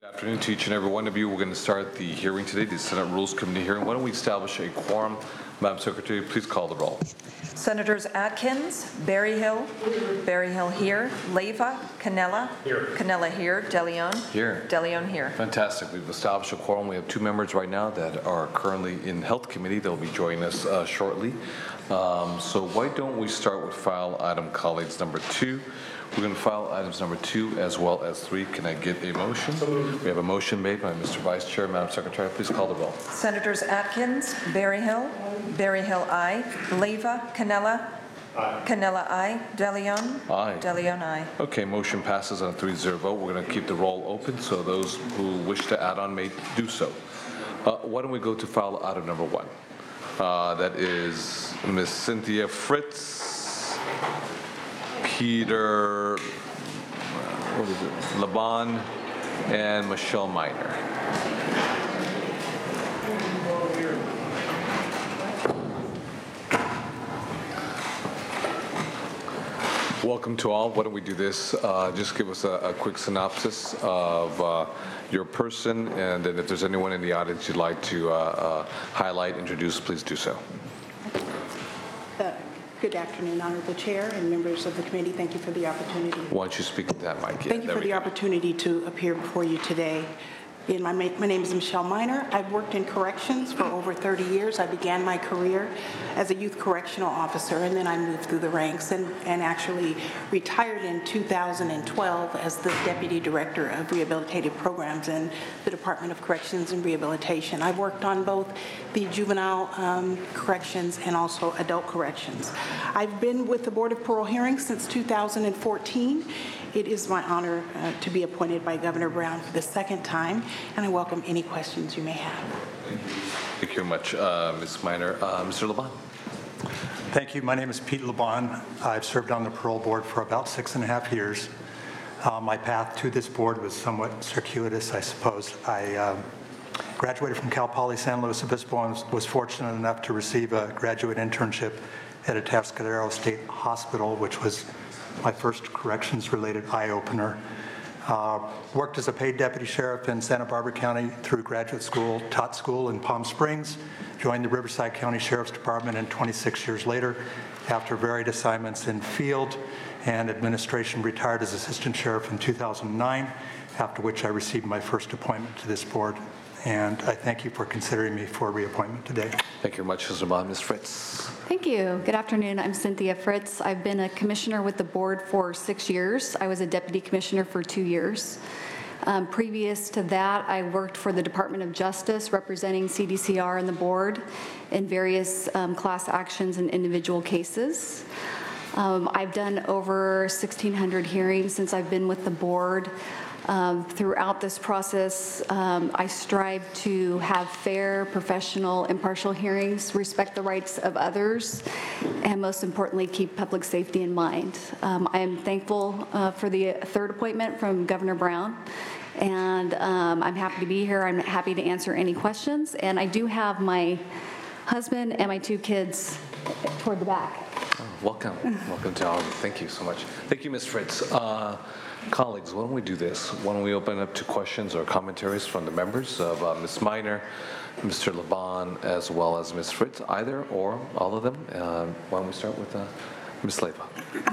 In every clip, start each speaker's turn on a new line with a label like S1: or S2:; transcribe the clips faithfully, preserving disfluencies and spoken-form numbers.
S1: Good afternoon to each and every one of you. We're going to start the hearing today, the Senate Rules Committee hearing. Why don't we establish a quorum? Madam Secretary, please call the roll.
S2: Senators Atkins, Berryhill, Berryhill here, Leyva, Cannella,
S1: Here.
S2: Cannella here, DeLeon,
S1: Here.
S2: DeLeon here.
S1: Fantastic. We've established a quorum. We have two members right now that are currently in Health Committee. They'll be joining us uh, shortly. Um, so why don't we start with file item, colleagues, number two. We're going to file items number two as well as three. Can I get a motion? We have a motion made by Mister Vice Chair. Madam Secretary, please call the roll.
S2: Senators Atkins, Berryhill, Berryhill aye, Leyva, Cannella,
S3: Aye.
S2: Cannella aye, DeLeon,
S1: Aye.
S2: DeLeon aye.
S1: Okay, motion passes on a three zero vote. We're going to keep the roll open, so those who wish to add on may do so. Uh, why don't we go to file item number one? Uh, that is Miz Cynthia Fritz, Peter, what is it, Laban, and Michelle Miner. Welcome to all. Why don't we do this? Uh, just give us a, a quick synopsis of uh, your person, and then if there's anyone in the audience you'd like to uh, uh, highlight, introduce, please do so.
S4: Uh, Good afternoon, Honorable Chair and members of the committee. Thank you for the opportunity.
S1: Why don't you speak to that mic? Yeah,
S4: Thank you
S1: there
S4: for
S1: we
S4: the
S1: go.
S4: opportunity to appear before you today. In my, my name is Michelle Miner. I've worked in corrections for over thirty years. I began my career as a youth correctional officer, and then I moved through the ranks and, and actually retired in two thousand twelve as the Deputy Director of Rehabilitative Programs in the Department of Corrections and Rehabilitation. I've worked on both the juvenile um, corrections and also adult corrections. I've been with the Board of Parole Hearings since two thousand fourteen. It is my honor uh, to be appointed by Governor Brown for the second time, and I welcome any questions you may have.
S1: Thank you very much, uh, Miz Miner. Uh, Mister Laban.
S3: Thank you. My name is Pete Laban. I've served on the parole board for about six and a half years. Uh, my path to this board was somewhat circuitous, I suppose. I um, graduated from Cal Poly San Luis Obispo and was, was fortunate enough to receive a graduate internship at Atascadero State Hospital, which was my first corrections-related eye-opener. Uh, worked as a paid deputy sheriff in Santa Barbara County through graduate school, taught school in Palm Springs, joined the Riverside County Sheriff's Department, and twenty-six years later, after varied assignments in field and administration, retired as assistant sheriff in two thousand nine, after which I received my first appointment to this board. And I thank you for considering me for reappointment today.
S1: Thank you very much, Mister Laban. Miz Fritz.
S5: Thank you. Good afternoon. I'm Cynthia Fritz. I've been a commissioner with the board for six years. I was a deputy commissioner for two years. Um, previous to that, I worked for the Department of Justice, representing C D C R and the board in various um, class actions and individual cases. Um, I've done over sixteen hundred hearings since I've been with the board. Um, throughout this process, um, I strive to have fair, professional, impartial hearings, respect the rights of others, and most importantly, keep public safety in mind. Um, I am thankful uh, for the third appointment from Governor Brown, and um, I'm happy to be here. I'm happy to answer any questions, and I do have my husband and my two kids toward the back.
S1: Oh, welcome. Welcome to all of you. Thank you so much. Thank you, Miz Fritz. Uh, colleagues, why don't we do this? Why don't we open up to questions or commentaries from the members of uh, Miz Miner, Mister Laban, as well as Miz Fritz, either or all of them. Uh, why don't we start with uh, Miz Leyva?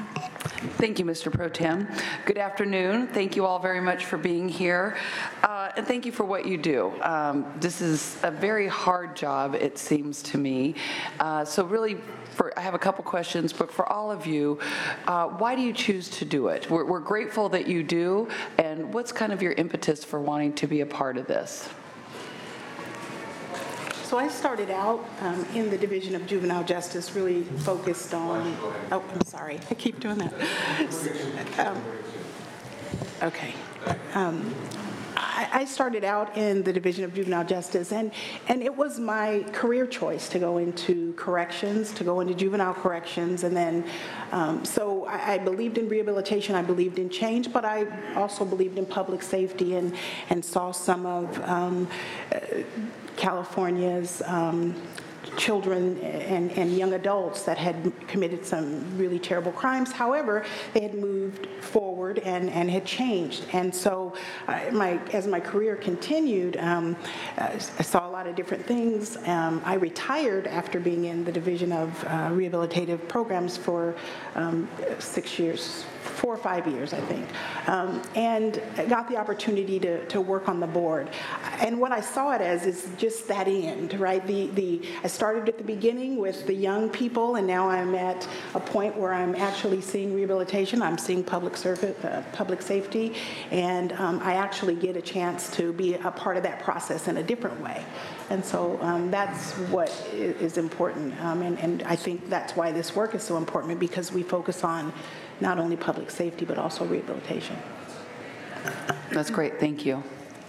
S6: Thank you, Mister Pro Tem. Good afternoon. Thank you all very much for being here. Uh, and thank you for what you do. Um, this is a very hard job, it seems to me. Uh, so really, for, I have a couple questions, but for all of you, uh, why do you choose to do it? We're, we're grateful that you do, and what's kind of your impetus for wanting to be a part of this?
S4: So I started out um, in the Division of Juvenile Justice, really focused on, oh, I'm sorry, I keep doing that. Um, okay. Um, I, I started out in the Division of Juvenile Justice, and, and it was my career choice to go into corrections, to go into juvenile corrections, and then, um, so I, I believed in rehabilitation, I believed in change, but I also believed in public safety and, and saw some of um, uh, California's um, children and, and young adults that had committed some really terrible crimes. However, they had moved forward and, and had changed. And so uh, my, as my career continued, um, I saw a lot of different things. Um, I retired after being in the Division of uh, Rehabilitative Programs for um, six years, four or five years, I think, um, and I got the opportunity to, to work on the board. And what I saw it as is just that end, right? The, the, I started at the beginning with the young people, and now I'm at a point where I'm actually seeing rehabilitation. I'm seeing public service, uh, public safety, and um, I actually get a chance to be a part of that process in a different way. And so um, that's what is important, um, and, and I think that's why this work is so important, because we focus on not only public safety, but also rehabilitation.
S6: That's great. Thank you.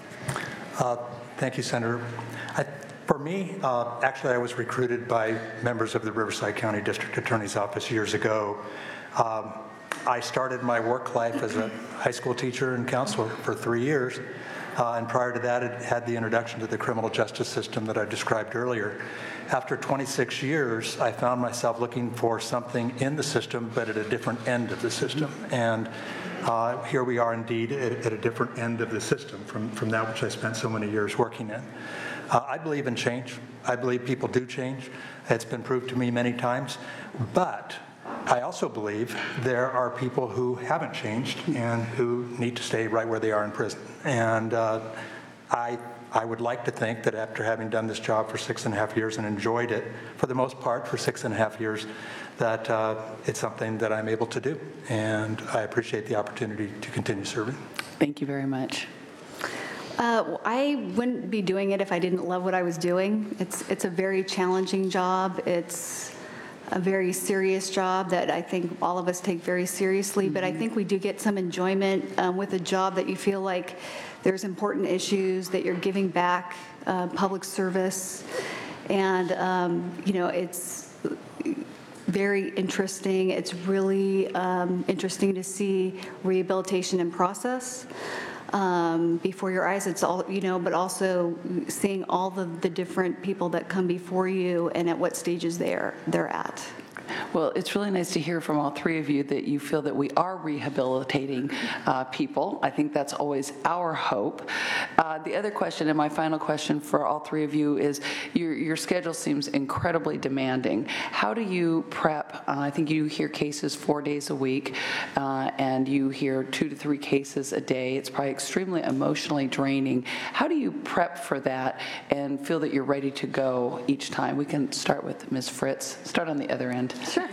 S3: Uh, Thank you, Senator. I, for me, uh, actually, I was recruited by members of the Riverside County District Attorney's Office years ago. Um, I started my work life as a high school teacher and counselor for three years. Uh, and prior to that, it had the introduction to the criminal justice system that I described earlier. After twenty-six years, I found myself looking for something in the system, but at a different end of the system. And uh, here we are indeed at, at a different end of the system from, from that which I spent so many years working in. Uh, I believe in change. I believe people do change. It's been proved to me many times. But I also believe there are people who haven't changed and who need to stay right where they are in prison. And uh, I, I would like to think that after having done this job for six and a half years and enjoyed it, for the most part, for six and a half years, that uh, it's something that I'm able to do. And I appreciate the opportunity to continue serving.
S6: Thank you very much.
S5: Uh, well, I wouldn't be doing it if I didn't love what I was doing. It's, it's a very challenging job. It's a very serious job that I think all of us take very seriously, but I think we do get some enjoyment um, with a job that you feel like there's important issues that you're giving back, uh, public service, and um, you know, it's very interesting. It's really um, interesting to see rehabilitation in process um, before your eyes. It's all, you know, but also seeing all the, the different people that come before you and at what stages they're, they're at.
S6: Well, it's really nice to hear from all three of you that you feel that we are rehabilitating uh, people. I think that's always our hope. Uh, the other question, and my final question for all three of you, is your, your schedule seems incredibly demanding. How do you prep? Uh, I think you hear cases four days a week, uh, and you hear two to three cases a day. It's probably extremely emotionally draining. How do you prep for that and feel that you're ready to go each time? We can start with Miz Fritz. Start on the other end.
S5: Sure.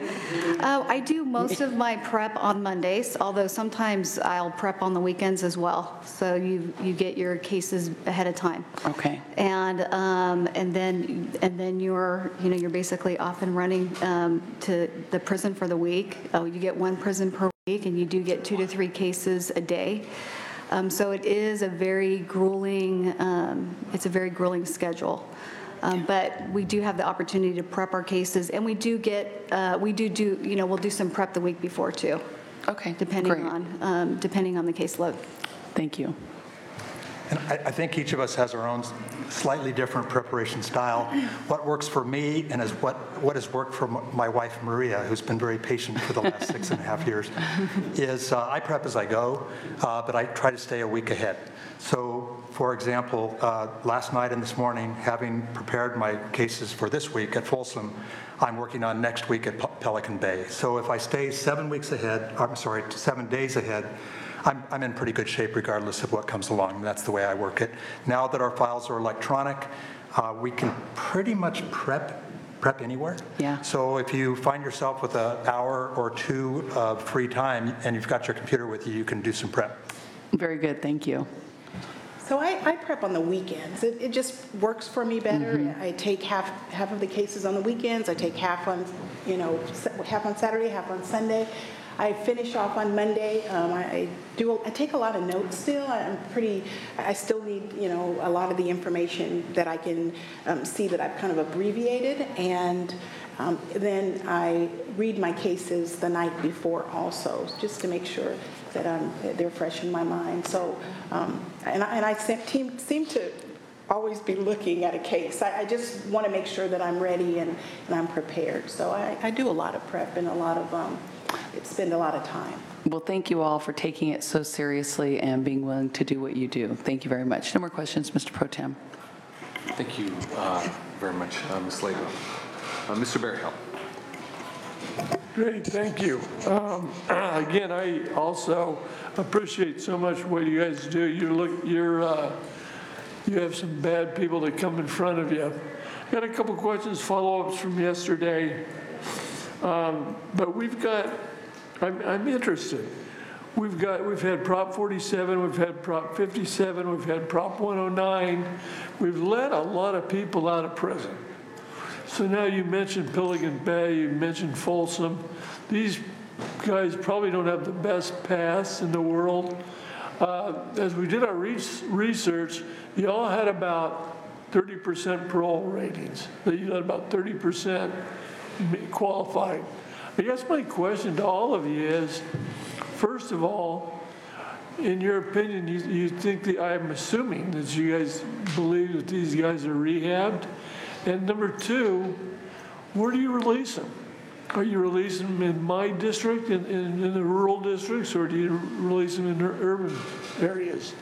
S5: uh, I do most of my prep on Mondays, although sometimes I'll prep on the weekends as well. So you you get your cases ahead of time.
S6: Okay.
S5: And um, and then and then you're you know you're basically off and running um, to the prison for the week. Oh, you get one prison per week, and you do get two to three cases a day. Um, so it is a very grueling. Um, it's a very grueling schedule. Um, but we do have the opportunity to prep our cases, and we do get, uh, we do do, you know, we'll do some prep the week before too.
S6: Okay,
S5: depending
S6: great.
S5: on um, depending on the caseload.
S6: Thank you.
S3: And I, I think each of us has our own slightly different preparation style. What works for me and is what, what has worked for m- my wife, Maria, who's been very patient for the last six and a half years, is uh, I prep as I go, uh, but I try to stay a week ahead. So, for example, uh, last night and this morning, having prepared my cases for this week at Folsom, I'm working on next week at Pe- Pelican Bay. So if I stay seven weeks ahead, I'm sorry, seven days ahead, I'm, I'm in pretty good shape regardless of what comes along. That's the way I work it. Now that our files are electronic, uh, we can pretty much prep prep anywhere.
S6: Yeah.
S3: So if you find yourself with an hour or two of free time and you've got your computer with you, you can do some prep.
S6: Very good. Thank you.
S4: So I, I prep on the weekends. It, it just works for me better. Mm-hmm. I take half half of the cases on the weekends. I take half on, you know, half on Saturday, half on Sunday. I finish off on Monday. Um, I, I do. I take a lot of notes still. I'm pretty. I still need, you know, a lot of the information that I can um, see that I've kind of abbreviated, and um, then I read my cases the night before also, just to make sure that um, they're fresh in my mind. So, um, and I, and I seem, seem to always be looking at a case. I, I just want to make sure that I'm ready and, and I'm prepared. So I, I do a lot of prep and a lot of, um, spend a lot of time.
S6: Well, thank you all for taking it so seriously and being willing to do what you do. Thank you very much. No more questions, Mister Pro Tem.
S1: Thank you uh, very much, uh, Miz Leyva. Uh, Mister Berryhill.
S7: Great, thank you. Um, again, I also appreciate so much what you guys do. You look, you're, uh, you have some bad people that come in front of you. Got a couple questions, follow-ups from yesterday, um, but we've got. I'm, I'm interested. We've got, we've had Prop forty-seven, we've had Prop fifty-seven, we've had Prop one oh nine. We've let a lot of people out of prison. So now you mentioned Pilligan Bay, you mentioned Folsom. These guys probably don't have the best paths in the world. Uh, as we did our re research, you all had about thirty percent parole ratings. You had about thirty percent qualified. I guess my question to all of you is, first of all, in your opinion, you, you think that, I'm assuming that you guys believe that these guys are rehabbed? And number two, where do you release them? Are you releasing them in my district, in, in, in the rural districts, or do you release them in the urban areas?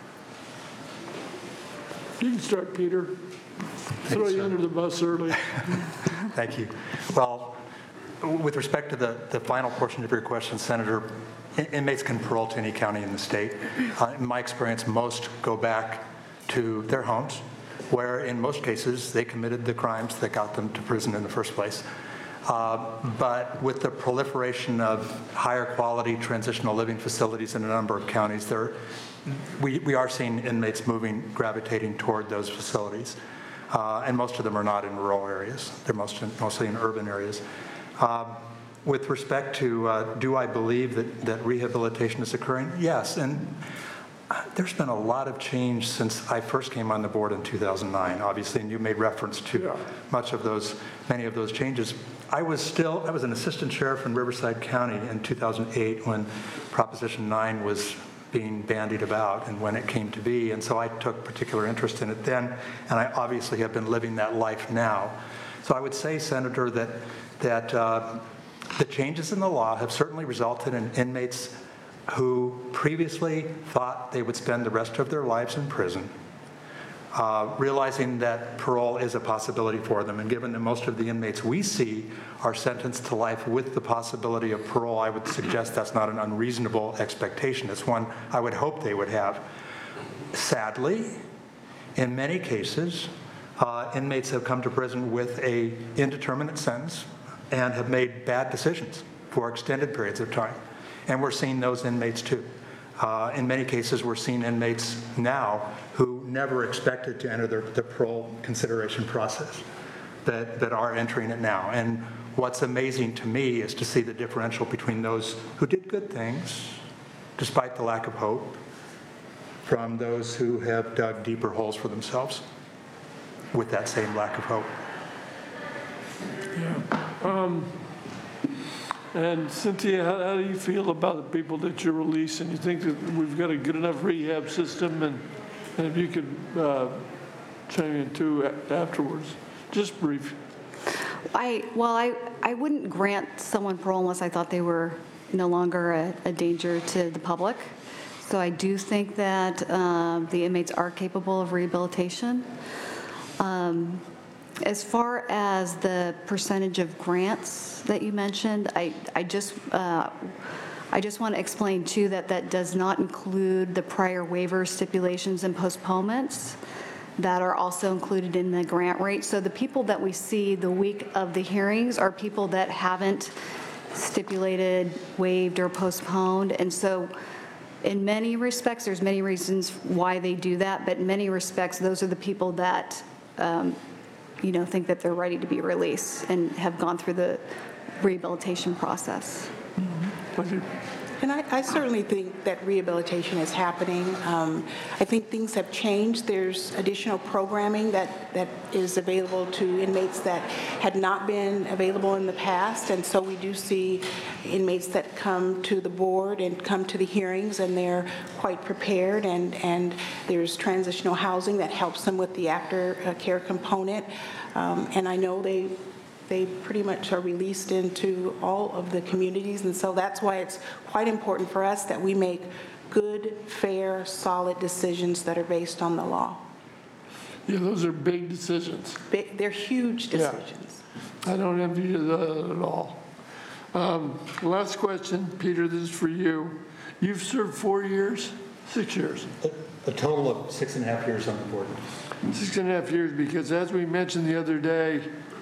S7: You can start, Peter. Throw you under the bus early.
S3: Thank you. Well, with respect to the, the final portion of your question, Senator, inmates can parole to any county in the state. Uh, in my experience, most go back to their homes, where in most cases they committed the crimes that got them to prison in the first place. Uh, but with the proliferation of higher quality transitional living facilities in a number of counties, there, we, we are seeing inmates moving, gravitating toward those facilities. Uh, and most of them are not in rural areas. They're most in, mostly in urban areas. Uh, with respect to, uh, do I believe that, that rehabilitation is occurring? Yes, and there's been a lot of change since I first came on the board in two thousand nine, obviously, and you made reference to
S7: Yeah.
S3: much of those, many of those changes. I was still, I was an assistant sheriff in Riverside County in two thousand eight when Proposition nine was being bandied about and when it came to be, and so I took particular interest in it then, and I obviously have been living that life now. So I would say, Senator, that that uh, the changes in the law have certainly resulted in inmates who previously thought they would spend the rest of their lives in prison, uh, realizing that parole is a possibility for them. And given that most of the inmates we see are sentenced to life with the possibility of parole, I would suggest that's not an unreasonable expectation. It's one I would hope they would have. Sadly, in many cases, uh, inmates have come to prison with a indeterminate sentence and have made bad decisions for extended periods of time. And we're seeing those inmates too. Uh, in many cases, we're seeing inmates now who never expected to enter the, the parole consideration process that, that are entering it now. And what's amazing to me is to see the differential between those who did good things, despite the lack of hope, from those who have dug deeper holes for themselves with that same lack of hope.
S7: Yeah. Um, and Cynthia, how, how do you feel about the people that you're releasing? You think that we've got a good enough rehab system, and, and if you could uh, chime in too afterwards, just brief.
S5: I, well, I, I wouldn't grant someone parole unless I thought they were no longer a, a danger to the public. So I do think that um, the inmates are capable of rehabilitation. Um, as far as the percentage of grants that you mentioned, I, I just uh, I just want to explain too that that does not include the prior waiver stipulations and postponements that are also included in the grant rate. So the people that we see the week of the hearings are people that haven't stipulated, waived, or postponed. And so in many respects, there's many reasons why they do that, but in many respects, those are the people that, um, you know, think that they're ready to be released and have gone through the rehabilitation process.
S7: Mm-hmm.
S4: And I, I certainly think that rehabilitation is happening. Um, I think things have changed. There's additional programming that, that is available to inmates that had not been available in the past. And so we do see inmates that come to the board and come to the hearings, and they're quite prepared. And, and there's transitional housing that helps them with the aftercare component. Um, and I know they they pretty much are released into all of the communities, and so that's why it's quite important for us that we make good, fair, solid decisions that are based on the law.
S7: Yeah, those are big decisions.
S4: Big- They're huge
S7: Yeah.
S4: decisions.
S7: I don't envy you that at all. Um, Last question, Peter, this is for you. You've served four years, six years,
S3: A total of six and a half years on the board.
S7: six and a half years, because as we mentioned the other day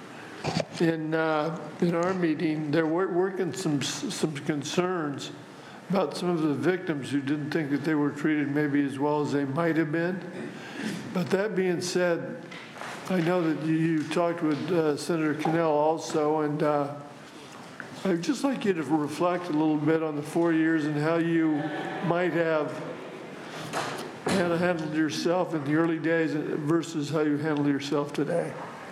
S7: in, uh, in our meeting, there were working some, some concerns about some of the victims who didn't think that they were treated maybe as well as they might have been. But that being said, I know that you, you talked with uh, Senator Cannell also, and uh, I'd just like you to reflect a little bit on the four years and how you might have handled yourself in the early days versus how you handle yourself today.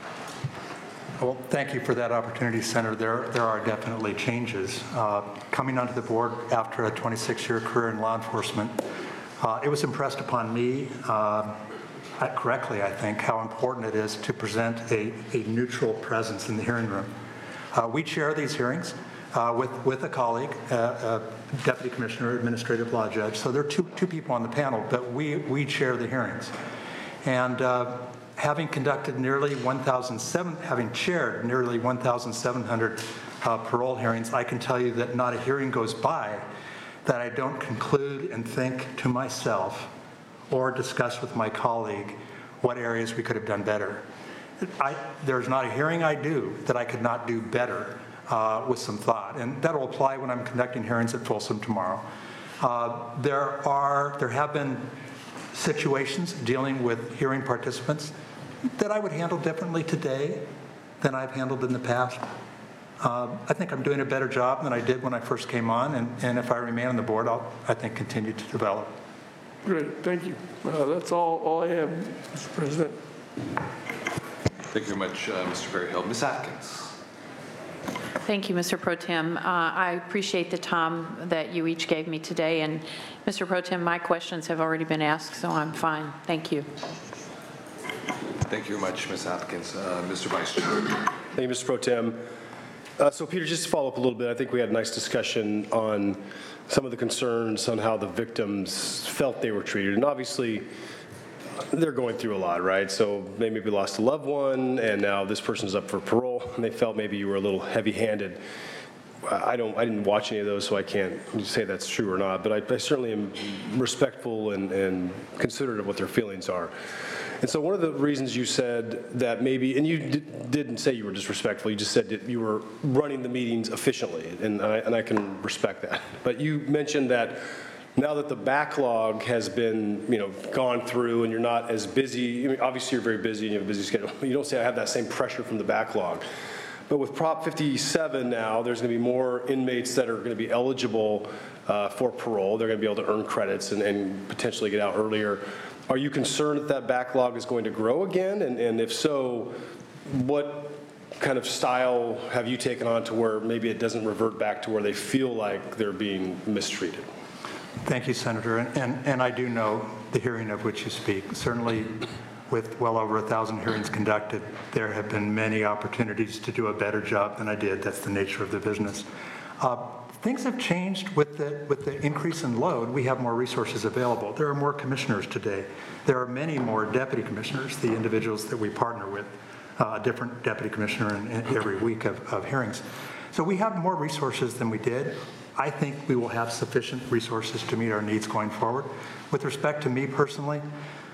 S3: Well, thank you for that opportunity, Senator. There, there are definitely changes. Uh, coming onto the board after a twenty-six-year career in law enforcement, uh, it was impressed upon me, uh, correctly, I think, how important it is to present a, a neutral presence in the hearing room. Uh, we chair these hearings uh, with, with a colleague, uh, uh, Deputy Commissioner, Administrative Law Judge. So there are two, two people on the panel, but we, we chair the hearings. And uh, having conducted nearly one thousand seven, having chaired nearly one thousand seven hundred uh, parole hearings, I can tell you that not a hearing goes by that I don't conclude and think to myself or discuss with my colleague what areas we could have done better. I, there's not a hearing I do that I could not do better uh, with some thought, and that'll apply when I'm conducting hearings at Folsom tomorrow. Uh, there are, there have been situations dealing with hearing participants that I would handle differently today than I've handled in the past. Uh, I think I'm doing a better job than I did when I first came on, and, and if I remain on the board, I'll, I think, continue to develop.
S7: Great, thank you. Uh, That's all, all I have, Mister President.
S1: Thank you very much, uh, Mister Berryhill. Miz Atkins.
S8: Thank you, Mister Pro Tem. Uh, I appreciate the time that you each gave me today, and Mister Pro Tem, my questions have already been asked, so I'm fine. Thank you.
S1: Thank you very much, Miz Atkins. Uh, Mister Vice Chair.
S9: Thank you, Mister Pro Tem. Uh, so, Peter, just to follow up a little bit, I think we had a nice discussion on some of the concerns on how the victims felt they were treated. And obviously, they're going through a lot, right? So they maybe lost a loved one, and now this person's up for parole, and they felt maybe you were a little heavy-handed. I don't, I didn't watch any of those, so I can't say that's true or not, but I, I certainly am respectful and, and considerate of what their feelings are. And so one of the reasons you said that maybe, and you d- didn't say you were disrespectful, you just said that you were running the meetings efficiently, and I, and I can respect that. But you mentioned that now that the backlog has been, you know, gone through and you're not as busy, I mean, obviously you're very busy and you have a busy schedule, you don't say I have that same pressure from the backlog. But with Prop fifty-seven now, there's going to be more inmates that are going to be eligible uh, for parole. They're going to be able to earn credits and, and potentially get out earlier. Are you concerned that that backlog is going to grow again? And, and if so, what kind of style have you taken on to where maybe it doesn't revert back to where they feel like they're being mistreated?
S3: Thank you, Senator. And, and, and I do know the hearing of which you speak. Certainly, with well over a thousand hearings conducted, there have been many opportunities to do a better job than I did. That's the nature of the business. Uh, things have changed with the, with the increase in load. We have more resources available. There are more commissioners today. There are many more deputy commissioners, the individuals that we partner with, uh, a different deputy commissioner in, in every week of, of hearings. So we have more resources than we did. I think we will have sufficient resources to meet our needs going forward. With respect to me personally,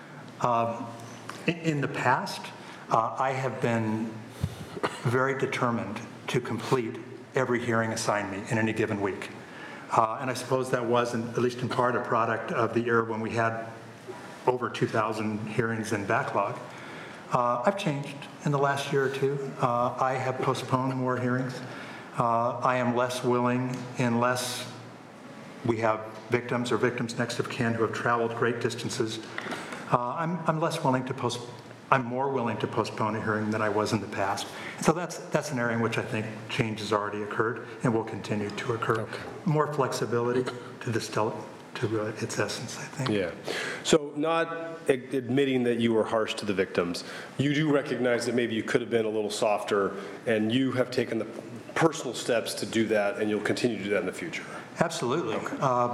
S3: uh, in, in the past, uh, I have been very determined to complete every hearing assigned me in any given week. Uh, and I suppose that was, in, at least in part, a product of the era when we had over two thousand hearings in backlog. Uh, I've changed in the last year or two. Uh, I have postponed more hearings. Uh, I am less willing and less we have victims or victims next of kin who have traveled great distances, uh, I'm, I'm less willing to post, I'm more willing to postpone a hearing than I was in the past. So that's, that's an area in which I think change has already occurred and will continue to occur. Okay. More flexibility to distill it to uh, its essence, I think.
S9: Yeah. So not ad- admitting that you were harsh to the victims, you do recognize that maybe you could have been a little softer, and you have taken the personal steps to do that, and you'll continue to do that in the future.
S3: Absolutely. Okay. Uh,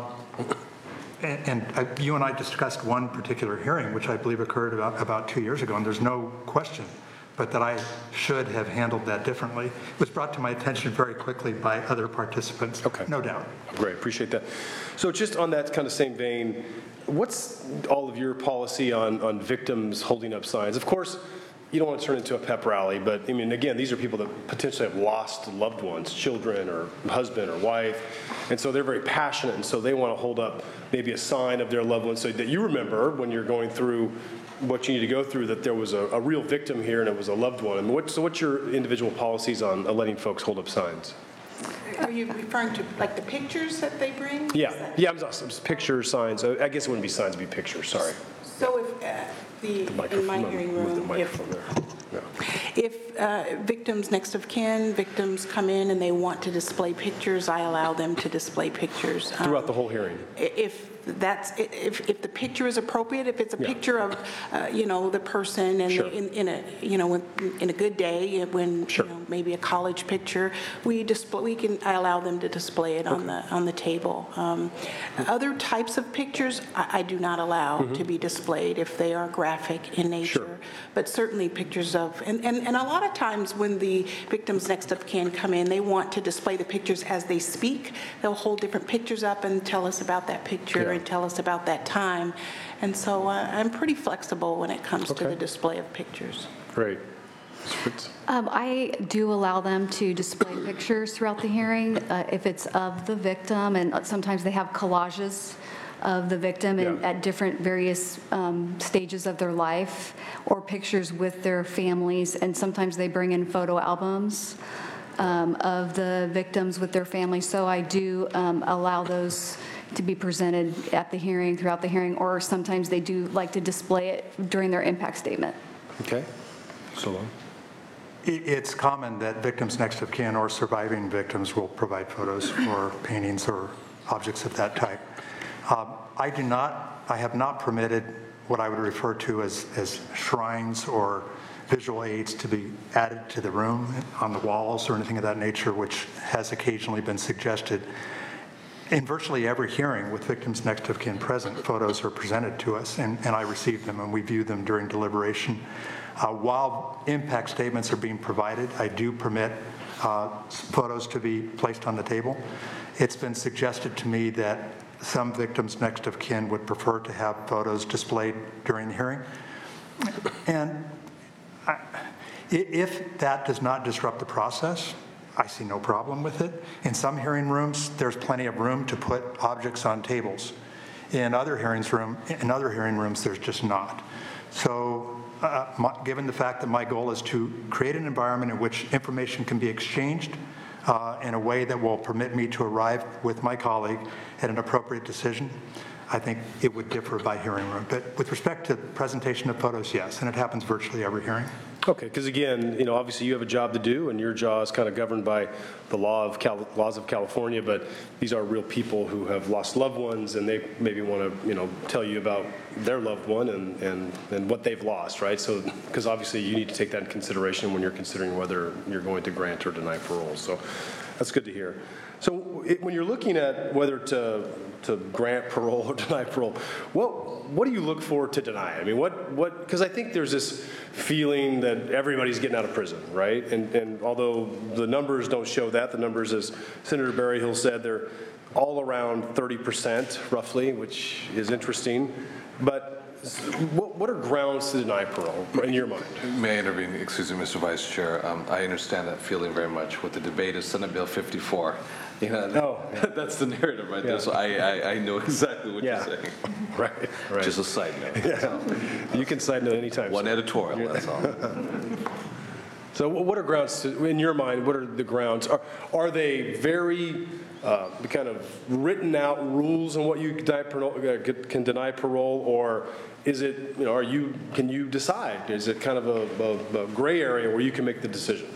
S3: and and I, you and I discussed one particular hearing, which I believe occurred about, about two years ago, and there's no question but that I should have handled that differently. It was brought to my attention very quickly by other participants. Okay. No doubt.
S9: Great, appreciate that. So just on that kind of same vein, what's all of your policy on, on victims holding up signs? Of course, you don't want to turn it into a pep rally, but I mean, again, these are people that potentially have lost loved ones, children or husband or wife, and so they're very passionate, and so they want to hold up maybe a sign of their loved one so that you remember when you're going through what you need to go through that there was a, a real victim here and it was a loved one. And what, so what's your individual policies on uh, letting folks hold up signs?
S4: Are you referring to like the pictures that they bring?
S9: Yeah, yeah, I'm just pictures, signs. I guess it wouldn't be signs, it'd be pictures, sorry.
S4: So if uh, the,
S9: The
S4: in my hearing room, if,
S9: yeah.
S4: if uh, victims next of kin, victims come in and they want to display pictures, I allow them to display pictures. Um,
S9: Throughout the whole hearing?
S4: If that's, if, if the picture is appropriate, if it's a
S9: Yeah.
S4: picture of, uh, you know, the person and
S9: Sure.
S4: in, in a, you know, in a good day, when,
S9: Sure.
S4: you know, maybe a college picture, we display, we can, I allow them to display it on the, on the table. Um, Other types of pictures, I, I do not allow
S9: Mm-hmm.
S4: to be displayed if they are graphic in nature.
S9: Sure.
S4: But certainly pictures of, and, and, and a lot of times when the victims next of kin come in, they want to display the pictures as they speak. They'll hold different pictures up and tell us about that picture
S9: Yeah.
S4: and tell us about that time. And so uh, I'm pretty flexible when it comes to
S9: Okay.
S4: the display of pictures.
S9: Great.
S5: Um, I do allow them to display pictures throughout the hearing uh, if it's of the victim, and sometimes they have collages of the victim and
S9: Yeah.
S5: at different various um, stages of their life, or pictures with their families, and sometimes they bring in photo albums um, of the victims with their families. So I do um, allow those to be presented at the hearing, throughout the hearing, or sometimes they do like to display it during their impact statement.
S9: Okay. So long.
S3: It- It's common that victims next of kin or surviving victims will provide photos or paintings or objects of that type. Um, I do not, I have not permitted what I would refer to as, as shrines or visual aids to be added to the room on the walls or anything of that nature, which has occasionally been suggested. In virtually every hearing with victims next of kin present, photos are presented to us, and, and I receive them and we view them during deliberation. Uh, while impact statements are being provided, I do permit uh, photos to be placed on the table. It's been suggested to me that some victims next of kin would prefer to have photos displayed during the hearing. And I, if that does not disrupt the process, I see no problem with it. In some hearing rooms, there's plenty of room to put objects on tables. In other hearings room, in other hearing rooms, there's just not. So, uh, my, given the fact that my goal is to create an environment in which information can be exchanged uh, in a way that will permit me to arrive with my colleague at an appropriate decision, I think it would differ by hearing room. But with respect to presentation of photos, yes, and it happens virtually every hearing.
S9: Okay, because again, you know, obviously you have a job to do, and your job is kind of governed by the law of Cal- laws of California, but these are real people who have lost loved ones, and they maybe want to, you know, tell you about their loved one and, and, and what they've lost, right? So, because obviously you need to take that in consideration when you're considering whether you're going to grant or deny parole. So that's good to hear. So it, when you're looking at whether to to grant parole or deny parole, what what do you look for to deny? I mean, what what because I think there's this feeling that everybody's getting out of prison, right? And and although the numbers don't show that, the numbers, as Senator Berryhill said, they're all around thirty percent roughly, which is interesting. But what what are grounds to deny parole in your mind?
S1: May I intervene? Excuse me, Mister Vice Chair. Um, I understand that feeling very much with the debate of Senate Bill fifty-four. You know,
S9: Oh, yeah.
S1: that's the narrative right
S9: Yeah.
S1: there. So I, I, I know exactly what
S9: Yeah.
S1: you're saying.
S9: Right, right.
S1: Just a side note. that's all.
S9: You can side note anytime.
S1: One editorial, that's all.
S9: So wh- what are grounds, to, in your mind, what are the grounds? Are, are they very uh, kind of written out rules on what you deny parole- uh, can deny parole, or is it, you know, are you, can you decide? Is it kind of a, a, a gray area where you can make the decision?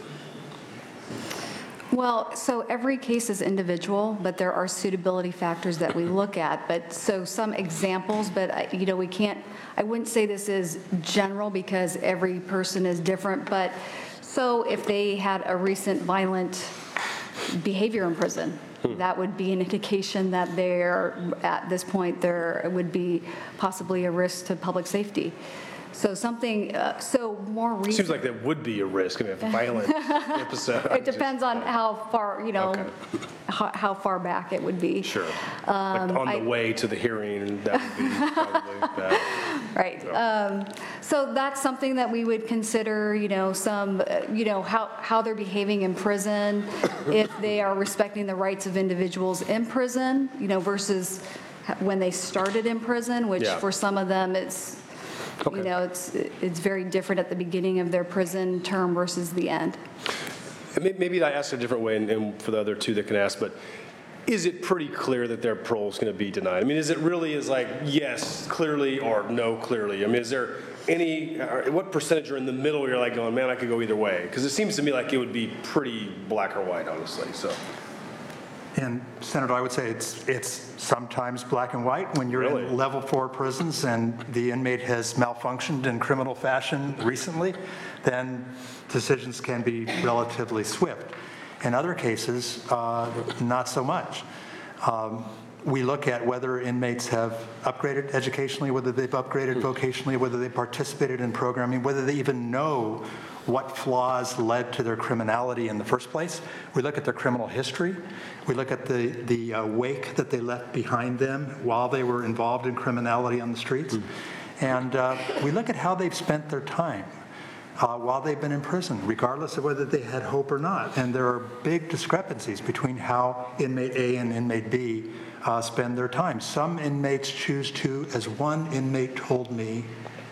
S5: Well, so every case is individual, but there are suitability factors that we look at. But so some examples, but I- you know, we can't, I wouldn't say this is general because every person is different. But so if they had a recent violent behavior in prison, that would be an indication that they're, at this point, there would be possibly a risk to public safety. So something, uh, so more recent.
S9: Seems like that would be a risk in a violent episode.
S5: It depends on how far, you know,
S9: Okay.
S5: how, how far back it would be.
S9: Sure. Like on
S5: I-
S9: the way to the hearing, that would be probably bad.
S5: Right. Um, So that's something that we would consider, you know, some, uh, you know, how, how they're behaving in prison, if they are respecting the rights of individuals in prison, you know, versus when they started in prison, which
S9: Yeah.
S5: for some of them, it's, you
S9: Okay.
S5: know, it's, it's very different at the beginning of their prison term versus the end.
S9: And may- Maybe I ask a different way, and- and for the other two that can ask, but is it pretty clear that their parole is going to be denied? I mean, is it really is like, yes, clearly, or no, clearly? I mean, is there any, uh, what percentage are in the middle where you're like going, man, I could go either way? Because it seems to me like it would be pretty black or white, honestly, so.
S3: And Senator, I would say it's, it's sometimes black and white when you're
S9: Really?
S3: in level four prisons and the inmate has malfunctioned in criminal fashion recently, then decisions can be relatively swift. In other cases, uh, not so much. Um, We look at whether inmates have upgraded educationally, whether they've upgraded vocationally, whether they participated in programming, whether they even know what flaws led to their criminality in the first place. We look at their criminal history. We look at the, the uh, wake that they left behind them while they were involved in criminality on the streets. And uh, we look at how they've spent their time uh, while they've been in prison, regardless of whether they had hope or not. And there are big discrepancies between how inmate A and inmate B uh, spend their time. Some inmates choose to, as one inmate told me,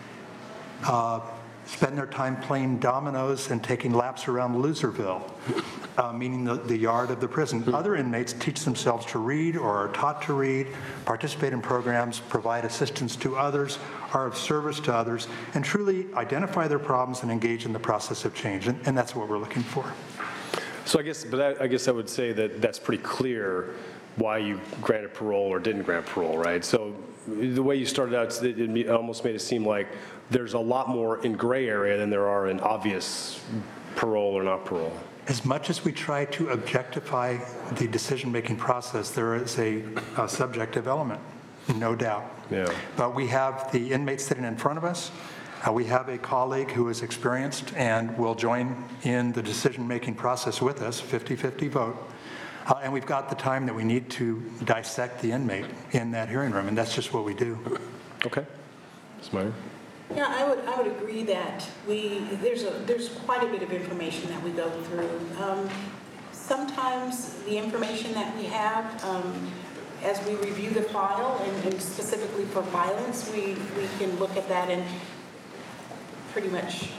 S3: uh, spend their time playing dominoes and taking laps around Loserville, uh, meaning the, the yard of the prison. Other inmates teach themselves to read or are taught to read, participate in programs, provide assistance to others, are of service to others, and truly identify their problems and engage in the process of change. And, and that's what we're looking for.
S9: So I guess, but I, I guess I would say that that's pretty clear why you granted parole or didn't grant parole, right? So the way you started out, it, it almost made it seem like there's a lot more in gray area than there are in obvious parole or not parole.
S3: As much as we try to objectify the decision-making process, there is a, a subjective element, no doubt.
S9: Yeah.
S3: But we have the inmates sitting in front of us. Uh, we have a colleague who is experienced and will join in the decision-making process with us, fifty-fifty vote. Uh, and we've got the time that we need to dissect the inmate in that hearing room, and that's just what we do.
S9: Okay. Miz Meyer?
S4: Yeah, I would, I would agree that we, there's a, there's quite a bit of information that we go through. Um, Sometimes the information that we have, um, as we review the file, and and specifically for violence, we, we can look at that and pretty much.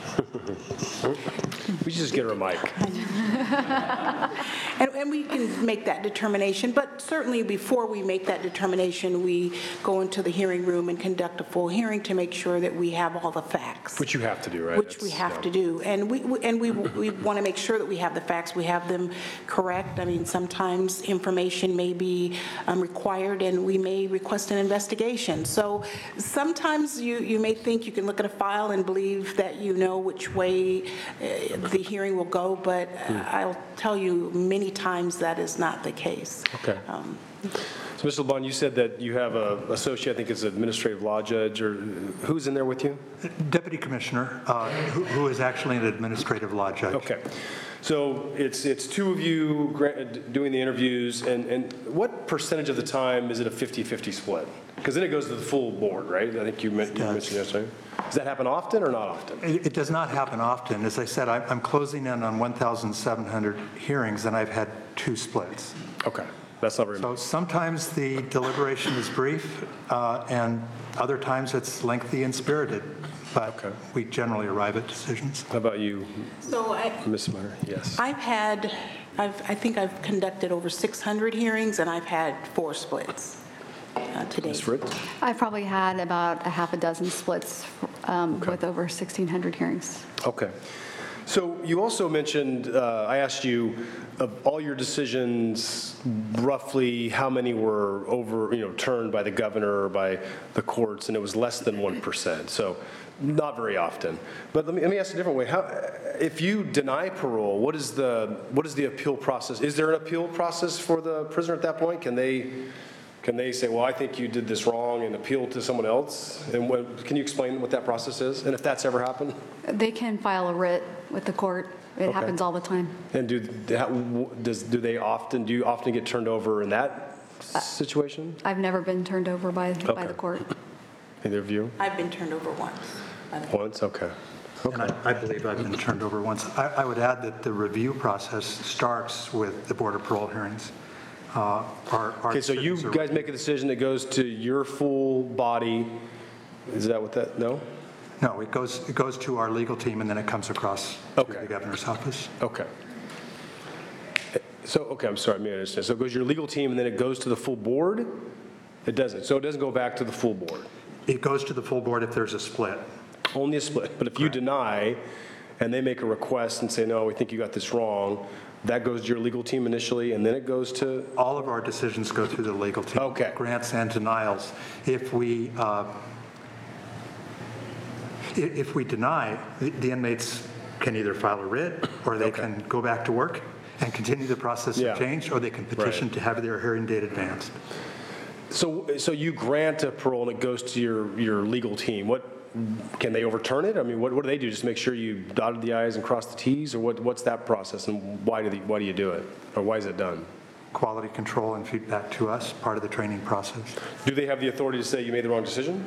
S9: We should just get her a mic.
S4: And, and we can make that determination, but certainly before we make that determination, we go into the hearing room and conduct a full hearing to make sure that we have all the facts.
S9: Which you have to do, right?
S4: Which we
S9: That's-
S4: have
S9: yeah.
S4: to do. And we, we- and we, we want to make sure that we have the facts, we have them correct. I mean, sometimes information may be um, required and we may request an investigation. So sometimes you, you may think you can look at a file and believe that you know which way uh, the hearing will go, but I'll tell you many times that is not the case.
S9: Okay.
S4: Um,
S9: So, Mister LeBon, you said that you have a associate, I think it's an administrative law judge, or who's in there with you?
S3: Deputy Commissioner, uh, who, who is actually an administrative law judge.
S9: Okay. So it's it's two of you gra- doing the interviews, and, and what percentage of the time is it a fifty-fifty split? Because then it goes to the full board, right? I think you men- you
S3: does.
S9: mentioned yesterday. Does that happen often or not often?
S3: It, it does not happen often. As I said, I'm, I'm closing in on one thousand seven hundred hearings, and I've had two splits.
S9: Okay. That's not very
S3: So
S9: much.
S3: sometimes the deliberation is brief, uh, and other times it's lengthy and spirited. but
S9: Okay.
S3: we generally arrive at decisions.
S9: How about you,
S4: So I,
S9: Miz Minor? Yes.
S4: I've had, I've, I think I've conducted over six hundred hearings, and I've had four splits uh, to date.
S9: Miz Fritz?
S5: I've probably had about a half a dozen splits um, with over sixteen hundred hearings.
S9: Okay. So you also mentioned, uh, I asked you, of all your decisions, roughly how many were over, you know, turned by the governor or by the courts, and it was less than one percent. So not very often. But let me, let me ask a different way. How, if you deny parole, what is the, what is the appeal process? Is there an appeal process for the prisoner at that point? Can they, can they say, well, I think you did this wrong and appeal to someone else? And what, can you explain what that process is? And if that's ever happened?
S5: They can file a writ with the court. It
S9: Okay.
S5: happens all the time.
S9: And do, how- does, do they often, do you often get turned over in that situation?
S5: I've never been turned over by, by
S9: Okay.
S5: the court.
S9: Either of you?
S4: I've been turned over once. by the-
S9: Once, okay.
S3: And I, I believe I've been turned over once. I, I would add that the review process starts with the Board of Parole hearings. Uh, our- our
S9: Okay, so you
S3: decisions are-
S9: guys make a decision that goes to your full body, is that what that, no?
S3: No, it goes, it goes to our legal team, and then it comes across to
S9: Okay.
S3: the governor's office.
S9: Okay. So, okay, I'm sorry, I may understand. So it goes to your legal team, and then it goes to the full board? It doesn't, so it doesn't go back to the full board?
S3: It goes to the full board if there's a split.
S9: Only a split, but if you deny, and they make a request and say, no, we think you got this wrong, that goes to your legal team initially, and then it goes to,
S3: All of our decisions go through the legal team.
S9: Okay.
S3: Grants and denials. If we, uh, i- if we deny, the the inmates can either file a writ, or they
S9: Okay.
S3: can go back to work and continue the process
S9: Yeah.
S3: of change, or they can petition
S9: Right.
S3: to have their hearing date advanced.
S9: so, so you grant a parole and it goes to your, your legal team. What, can they overturn it? I mean, what, what do they do? Just make sure you dotted the i's and crossed the t's, or what, what's that process, and why do they, why do you do it? Or why is it done?
S3: Quality control and feedback to us, part of the training process.
S9: Do they have the authority to say you made the wrong decision?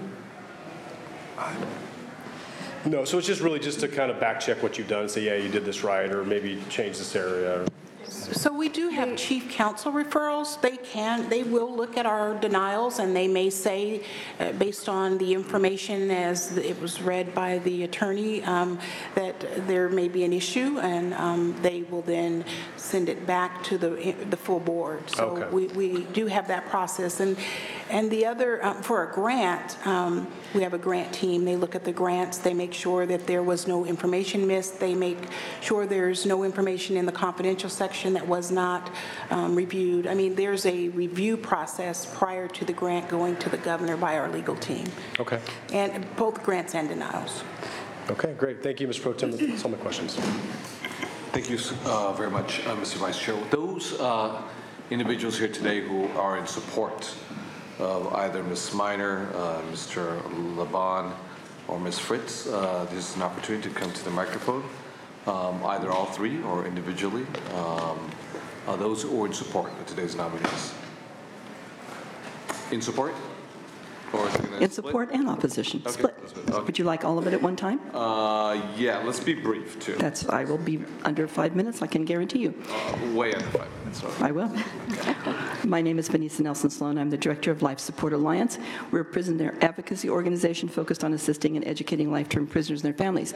S9: No, so it's just really just to kind of back check what you've done and say, yeah, you did this right, or maybe change this area.
S4: So we do have chief counsel referrals. They can, they will look at our denials, and they may say, uh, based on the information as it was read by the attorney, um, that there may be an issue, and um, they will then send it back to the, the full board. So
S9: Okay.
S4: we, we do have that process. And, and the other, um, for a grant, um, we have a grant team. They look at the grants. They make sure that there was no information missed. They make sure there's no information in the confidential section that was not um, reviewed. I mean, there's a review process prior to the grant going to the governor by our legal team.
S9: Okay.
S4: And both grants and denials.
S9: Okay, great. Thank you, Mister Pro Tem. That's all my questions.
S1: Thank you uh, very much, uh, Mister Vice Chair. Those uh, individuals here today who are in support of either Miz Minor, uh, Mister Laban, or Miz Fritz, uh, this is an opportunity to come to the microphone, um, either all three or individually. Um, uh, those who are in support of today's nominees. In support? Or is it gonna
S10: In
S1: split?
S10: support and opposition,
S1: Okay,
S10: split.
S1: split, okay.
S10: Would you like all of it at one time?
S1: Uh, yeah, let's be brief too.
S10: That's, I will be under five minutes, I can guarantee you.
S1: Uh, way under five minutes. Okay.
S10: I will. My name is Vanessa Nelson Sloan. I'm the Director of Life Support Alliance. We're a prisoner advocacy organization focused on assisting and educating life-term prisoners and their families.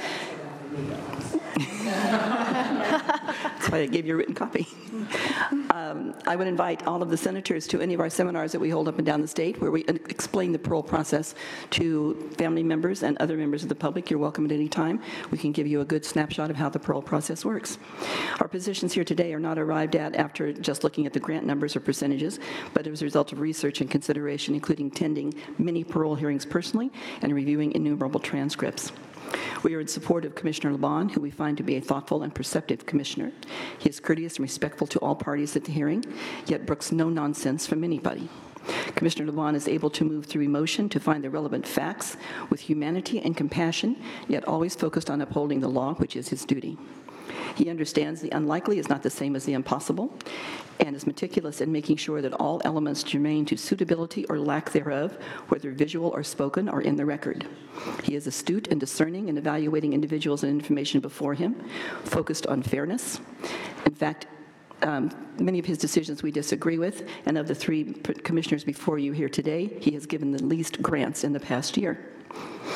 S10: That's why I gave you a written copy. Um, I would invite all of the senators to any of our seminars that we hold up and down the state where we explain the parole process to family members and other members of the public. You're welcome at any time. We can give you a good snapshot of how the parole process works. Our positions here today are not arrived at after just looking at the grant numbers or percentages, but as a result of research and consideration, including attending many parole hearings personally and reviewing innumerable transcripts. We are in support of Commissioner Laban, who we find to be a thoughtful and perceptive commissioner. He is courteous and respectful to all parties at the hearing, yet brooks no nonsense from anybody. Commissioner Laban is able to move through emotion to find the relevant facts with humanity and compassion, yet always focused on upholding the law, which is his duty. He understands the unlikely is not the same as the impossible, and is meticulous in making sure that all elements germane to suitability or lack thereof, whether visual or spoken, are in the record. He is astute and discerning in evaluating individuals and information before him, focused on fairness. In fact, Um, many of his decisions we disagree with, and of the three commissioners before you here today, he has given the least grants in the past year.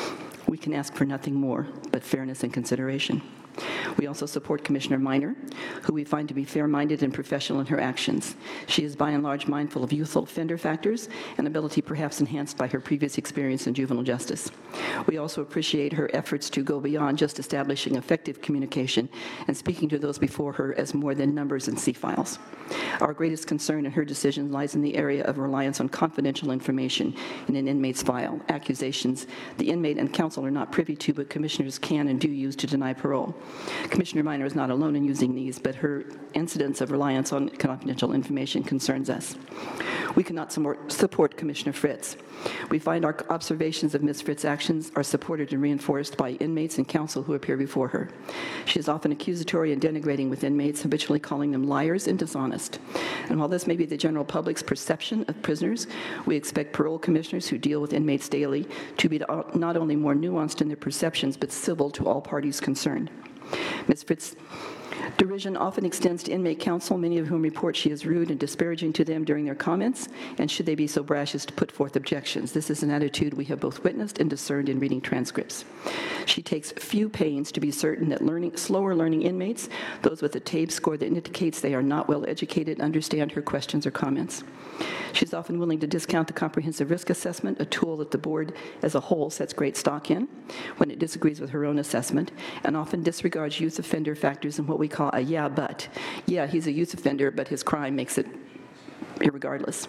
S10: We can ask for nothing more but fairness and consideration. We also support Commissioner Minor, who we find to be fair-minded and professional in her actions. She is by and large mindful of youthful offender factors, an ability perhaps enhanced by her previous experience in juvenile justice. We also appreciate her efforts to go beyond just establishing effective communication and speaking to those before her as more than numbers and C-files. Our greatest concern in her decision lies in the area of reliance on confidential information in an inmate's file, accusations the inmate and counsel are not privy to, but commissioners can and do use to deny parole. Commissioner Minor is not alone in using these, but her incidence of reliance on confidential information concerns us. We cannot support Commissioner Fritz. We find our observations of Miz Fritz's actions are supported and reinforced by inmates and counsel who appear before her. She is often accusatory and denigrating with inmates, habitually calling them liars and dishonest. And while this may be the general public's perception of prisoners, we expect parole commissioners who deal with inmates daily to be not only more nuanced in their perceptions, but civil to all parties concerned. Miz Fritz's derision often extends to inmate counsel, many of whom report she is rude and disparaging to them during their comments, and should they be so brash as to put forth objections. This is an attitude we have both witnessed and discerned in reading transcripts. She takes few pains to be certain that learning, slower learning inmates, those with a TABE score that indicates they are not well educated, understand her questions or comments. She's often willing to discount the comprehensive risk assessment, a tool that the board as a whole sets great stock in, when it disagrees with her own assessment, and often disregards youth offender factors in what we call a yeah, but. Yeah, he's a youth offender, but his crime makes it irregardless.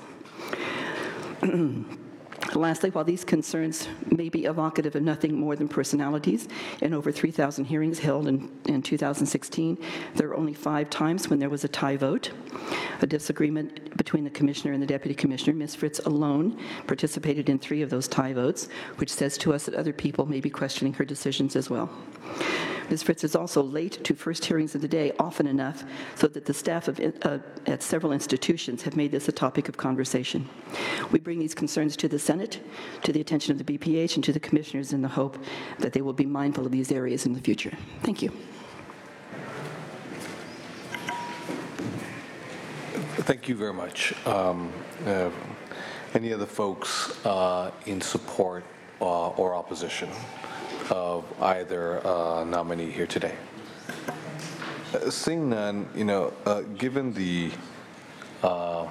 S10: Lastly, while these concerns may be evocative of nothing more than personalities, in over three thousand hearings held in, in two thousand sixteen, there were only five times when there was a tie vote. A disagreement between the commissioner and the deputy commissioner, Miz Fritz alone participated in three of those tie votes, which says to us that other people may be questioning her decisions as well. Miz Fritz is also late to first hearings of the day often enough so that the staff of, uh, at several institutions have made this a topic of conversation. We bring these concerns to the Senate, to the attention of the B P H, and to the commissioners in the hope that they will be mindful of these areas in the future. Thank you.
S1: Thank you very much. Um, uh, any other folks uh, in support uh, or opposition of either uh, nominee here today? Uh, seeing none, you know, uh, given the uh,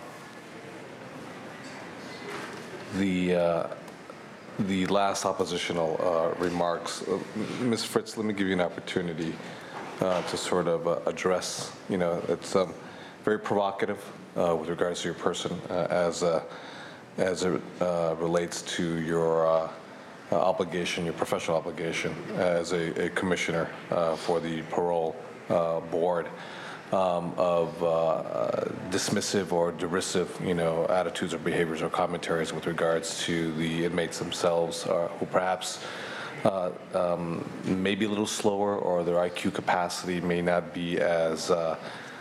S1: the uh, the last oppositional uh, remarks, uh, Miz Fritz, let me give you an opportunity uh, to sort of uh, address. You know, it's um, very provocative uh, with regards to your person uh, as uh, as it uh, relates to your. Uh, Uh, obligation, your professional obligation as a, a commissioner uh, for the parole uh, board um, of uh, dismissive or derisive, you know, attitudes or behaviors or commentaries with regards to the inmates themselves, uh, who perhaps uh, um, may be a little slower, or their I Q capacity may not be as uh,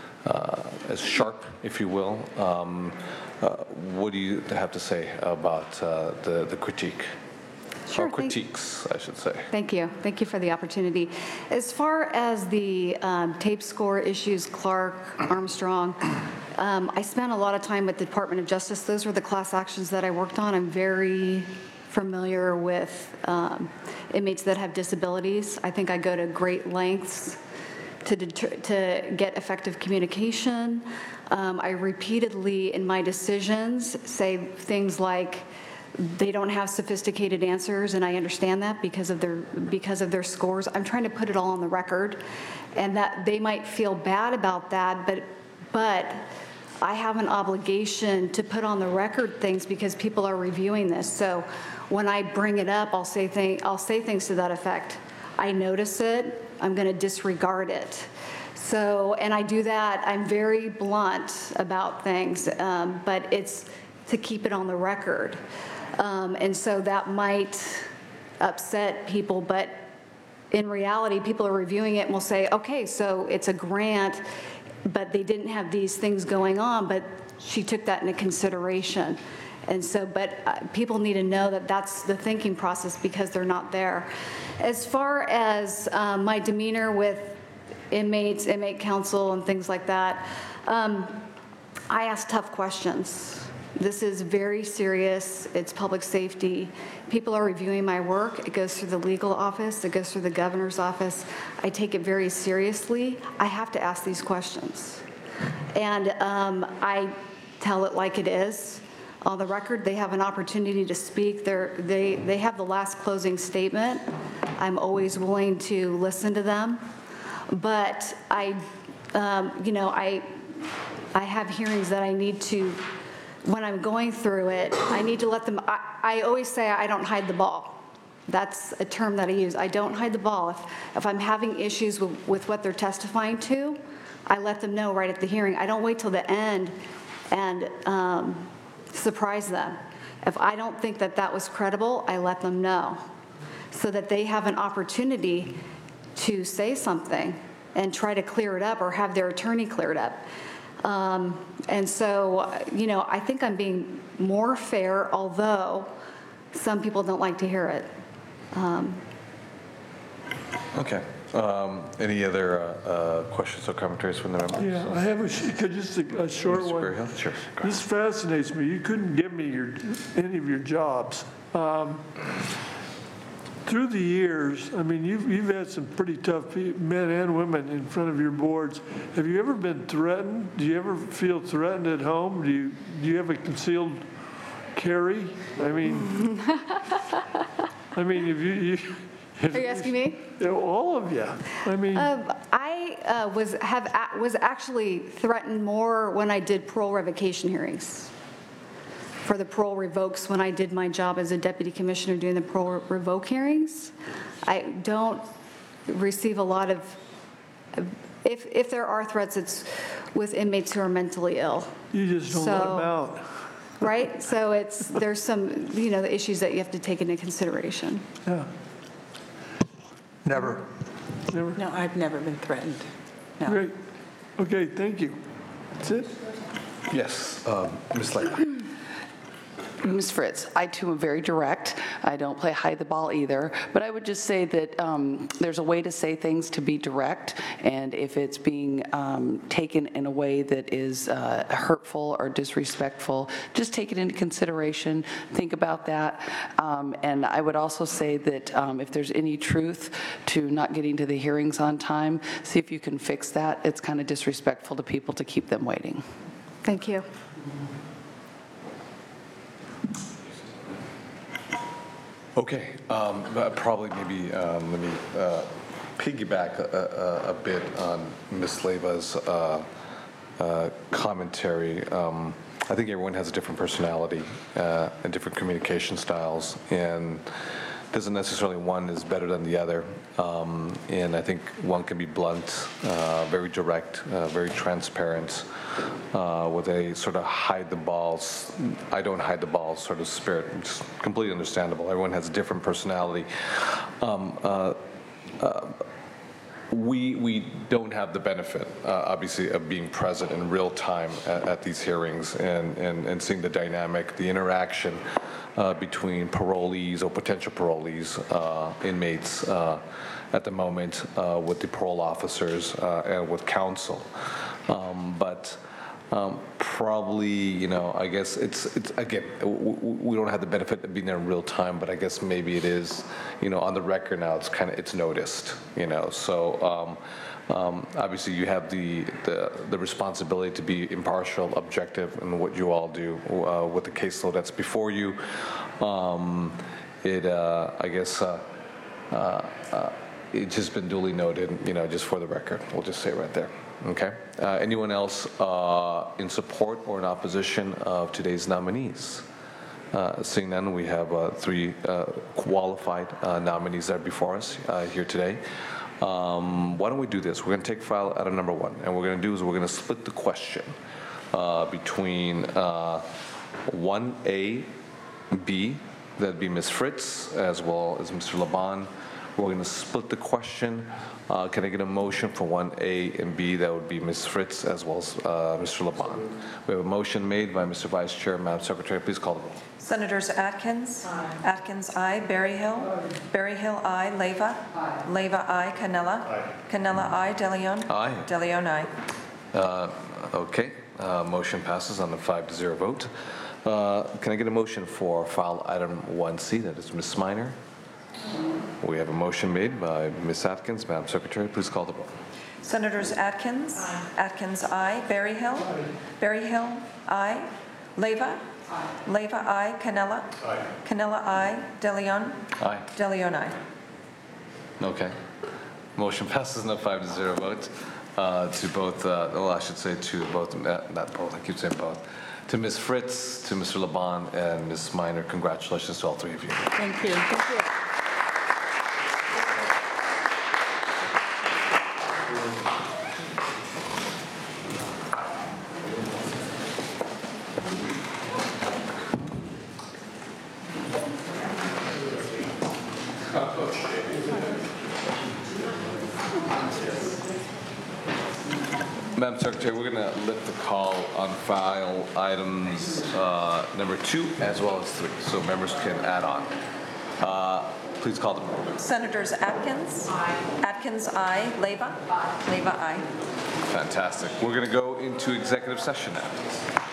S1: uh, as sharp, if you will. Um, uh, what do you have to say about uh, the the critique?
S5: Sure,
S1: or critiques,
S5: thank,
S1: I should say.
S5: Thank you. Thank you for the opportunity. As far as the um, tape score issues, Clark, Armstrong, um, I spent a lot of time with the Department of Justice. Those were the class actions that I worked on. I'm very familiar with um, inmates that have disabilities. I think I go to great lengths to, deter, to get effective communication. Um, I repeatedly, in my decisions, say things like, they don't have sophisticated answers, and I understand that because of their because of their scores. I'm trying to put it all on the record, and that they might feel bad about that, but but I have an obligation to put on the record things because people are reviewing this. So when I bring it up, I'll say thing I'll say things to that effect. I notice it. I'm going to disregard it. So, and I do that. I'm very blunt about things, um, but it's to keep it on the record. Um, and so that might upset people, but in reality, people are reviewing it and will say, okay, so it's a grant, but they didn't have these things going on, but she took that into consideration. And so, but uh, people need to know that that's the thinking process because they're not there. As far as um, my demeanor with inmates, inmate counsel, and things like that, um, I ask tough questions. This is very serious. It's public safety. People are reviewing my work. It goes through the legal office. It goes through the governor's office. I take it very seriously. I have to ask these questions. And um, I tell it like it is. On the record, they have an opportunity to speak. They're, they, they have the last closing statement. I'm always willing to listen to them. But I, um, you know, I, I have hearings that I need to, when I'm going through it, I need to let them, I, I always say I don't hide the ball. That's a term that I use. I don't hide the ball. If, if I'm having issues with, with what they're testifying to, I let them know right at the hearing. I don't wait till the end and um, surprise them. If I don't think that that was credible, I let them know so that they have an opportunity to say something and try to clear it up or have their attorney clear it up. Um, and so, you know, I think I'm being more fair, although some people don't like to hear it. Um,
S1: Okay. Um, Any other uh, uh, questions or commentaries from the members?
S7: Yeah, I have a, sh- could just a a short
S1: Mister
S7: one.
S1: Berryhill? Sure. Go ahead.
S7: This fascinates me. You couldn't give me your, any of your jobs. Um, Through the years, I mean, you've, you've had some pretty tough pe- men and women in front of your boards. Have you ever been threatened? Do you ever feel threatened at home? Do you, do you have a concealed carry? I mean, I mean, if you, you. If,
S5: Are you asking me?
S7: You know, all of you. I mean.
S5: Um, I uh, was have a- was actually threatened more when I did parole revocation hearings. For the parole revokes, when I did my job as a deputy commissioner doing the parole revoke hearings, I don't receive a lot of. If if there are threats, it's with inmates who are mentally ill.
S7: You just don't let
S5: So-
S7: them out.
S5: Right? So it's there's some you know the issues that you have to take into consideration.
S7: Yeah.
S3: Never.
S7: Never.
S4: No, I've never been threatened. No.
S7: Great. Okay, thank you. That's it?
S1: Yes, um, Miz Leitner.
S6: Miz Fritz, I too am very direct. I don't play hide the ball either, but I would just say that um, there's a way to say things to be direct, and if it's being um, taken in a way that is uh, hurtful or disrespectful, just take it into consideration, think about that. Um, and I would also say that um, if there's any truth to not getting to the hearings on time, see if you can fix that. It's kind of disrespectful to people to keep them waiting.
S5: Thank you.
S1: Okay, um, but probably maybe, um, let me uh, piggyback a, a, a bit on Miz Leiva's uh, uh, commentary. Um, I think everyone has a different personality uh, and different communication styles, and doesn't necessarily one is better than the other. Um, and I think one can be blunt, uh, very direct, uh, very transparent, uh, with a sort of hide the balls, I don't hide the balls sort of spirit. It's completely understandable. Everyone has a different personality. Um, uh, uh, We we don't have the benefit, uh, obviously, of being present in real time at, at these hearings and, and, and seeing the dynamic, the interaction uh, between parolees or potential parolees, uh, inmates uh, at the moment uh, with the parole officers uh, and with counsel. Um, but um, probably, you know, I guess it's, it's again, w- w- we don't have the benefit of being there in real time, but I guess maybe it is, you know, on the record now, it's kind of, it's noticed, you know, so um, um, obviously you have the, the, the responsibility to be impartial, objective in what you all do uh, with the caseload that's before you. Um, it, uh, I guess, uh, uh, uh, it's just been duly noted, you know, just for the record, we'll just say right there. Okay. Uh, anyone else uh, in support or in opposition of today's nominees? Uh, seeing none, we have uh, three uh, qualified uh, nominees that are before us uh, here today. Um, why don't we do this? We're going to take file item number one, and what we're going to do is we're going to split the question uh, between uh, one A, B, that'd be Miz Fritz, as well as Mister Laban. We're going to split the question. Uh, can I get a motion for one A and B? That would be Miz Fritz as well as uh, Mister Laban. We have a motion made by Mister Vice Chair. Madam Secretary, please call the roll.
S2: Senators Atkins. Aye. Atkins, aye. Berryhill. Aye. Berryhill, aye. Leyva. Aye. Leyva, aye. Canella. Aye. Canella, aye. DeLeon.
S1: Aye.
S2: DeLeon, aye.
S1: Uh, okay. Uh, motion passes on a five to zero vote. Uh, Can I get a motion for file item one C, that is Miz Minor? We have a motion made by Miz Atkins. Madam Secretary, please call the roll.
S2: Senators Atkins. Atkins, aye. Berryhill. Berryhill, aye. Leyva. Leyva, aye. Canela. Canela, aye. DeLeon.
S1: Aye.
S2: DeLeon, aye.
S1: Okay. Motion passes in a five to zero vote uh, to both, uh, well, I should say to both, uh, not both, I keep saying both, to Miz Fritz, to Mister Laban, and Miz Minor. Congratulations to all three of you.
S8: Thank you.
S1: Madam Secretary, we're going to lift the call on file items uh, number two as well as three, so members can add on. Uh, Please call the roll.
S2: Senators Atkins. Atkins, aye. Leyva. Leyva, aye.
S1: Fantastic. We're going to go into executive session now.